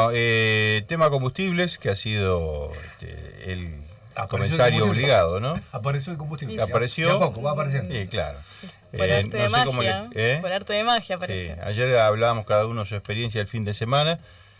Bueno, tema combustibles, que ha sido el comentario obligado, ¿no? Apareció el combustible. Apareció. De a poco, va apareciendo. Sí, claro. Por arte de no sé magia. Por arte de magia apareció. Sí, ayer hablábamos cada uno de su experiencia el fin de semana.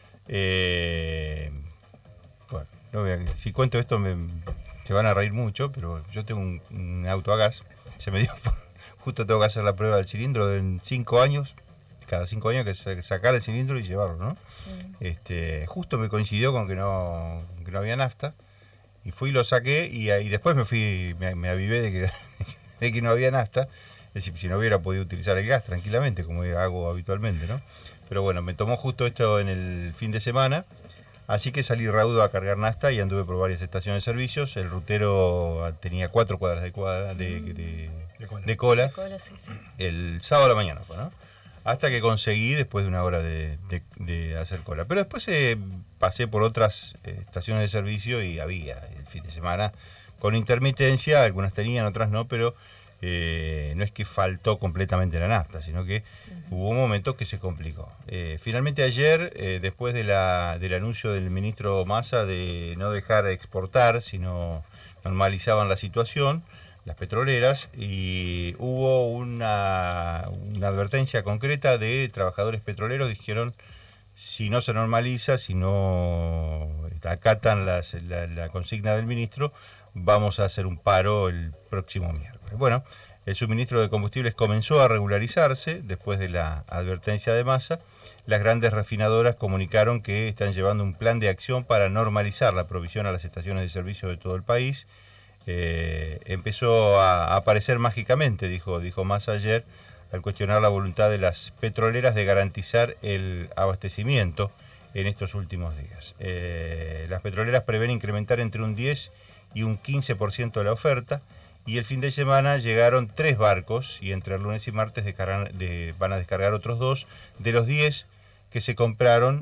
Bueno, si cuento esto se van a reír mucho, pero yo tengo un auto a gas. Se me dio, justo tengo que hacer la prueba del cilindro en 5 años. Cada 5 años que sacar el cilindro y llevarlo, ¿no? Justo me coincidió con que no había nafta. Y fui y lo saqué y después me avivé de que no había nafta. Es decir, si no hubiera podido utilizar el gas tranquilamente, como hago habitualmente, ¿no? Pero bueno, me tomó justo esto en el fin de semana, así que salí raudo a cargar nafta y anduve por varias estaciones de servicios. El rutero tenía 4 cuadras de cola. De cola, sí. El sábado a la mañana, ¿no? Hasta que conseguí después de una hora de hacer cola. Pero después pasé por otras estaciones de servicio y había el fin de semana con intermitencia, algunas tenían, otras no, pero no es que faltó completamente la nafta, sino que hubo un momento que se complicó. Finalmente ayer, después del anuncio del ministro Massa de no dejar exportar, sino normalizaban la situación, las petroleras, y hubo una advertencia concreta de trabajadores petroleros. Dijeron, si no se normaliza, si no acatan la consigna del ministro, vamos a hacer un paro el próximo miércoles. Bueno, el suministro de combustibles comenzó a regularizarse después de la advertencia de Massa. Las grandes refinadoras comunicaron que están llevando un plan de acción para normalizar la provisión a las estaciones de servicio de todo el país. Empezó a aparecer mágicamente, dijo Massa ayer, al cuestionar la voluntad de las petroleras de garantizar el abastecimiento en estos últimos días. Las petroleras prevén incrementar entre un 10 y un 15% de la oferta, y el fin de semana llegaron 3 barcos, y entre el lunes y martes van a descargar otros 2 de los 10 que se compraron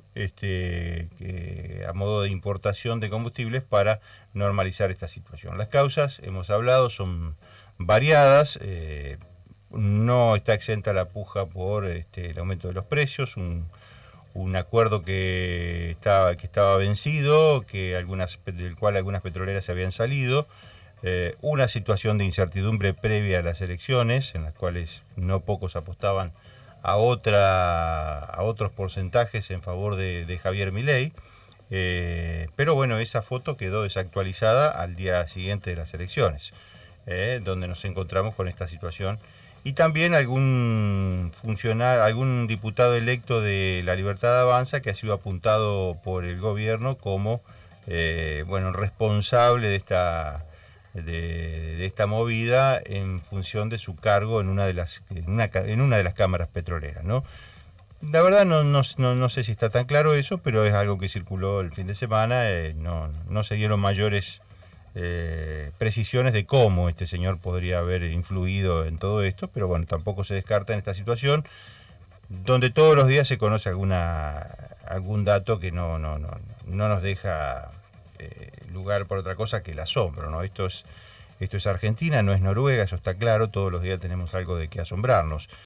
a modo de importación de combustibles para normalizar esta situación. Las causas, hemos hablado, son variadas. No está exenta la puja por el aumento de los precios, un acuerdo que estaba vencido, del cual algunas petroleras se habían salido, una situación de incertidumbre previa a las elecciones, en las cuales no pocos apostaban a otros porcentajes en favor de Javier Milei, pero bueno, esa foto quedó desactualizada al día siguiente de las elecciones, donde nos encontramos con esta situación. Y también algún diputado electo de La Libertad Avanza que ha sido apuntado por el gobierno como responsable de esta movida en función de su cargo en una de las cámaras petroleras, ¿no? La verdad no sé si está tan claro eso, pero es algo que circuló el fin de semana. No se dieron mayores precisiones de cómo este señor podría haber influido en todo esto, pero bueno, tampoco se descarta en esta situación donde todos los días se conoce algún dato que no nos deja lugar para otra cosa que el asombro, ¿no? Esto es Argentina, no es Noruega, eso está claro, todos los días tenemos algo de qué asombrarnos.